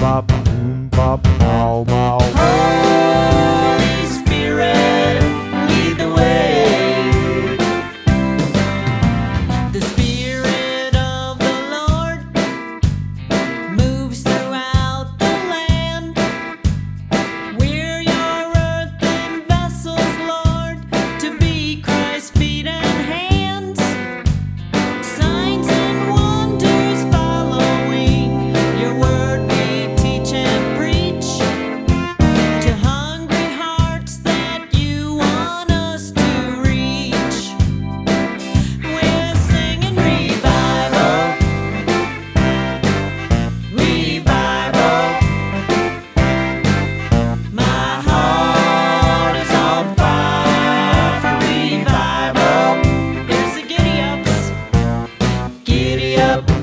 boom bop, bow bow. Holy Spirit, lead the way. The Spirit of the Lord moves throughout the land. We're your earthen vessels, Lord, to be Christ's feet and hands. Signs and wonders following your word we teach and preach to hungry hearts that you want us to reach. We're singing revival, revival. My heart is on fire for revival. Here's the giddy ups. Giddy up.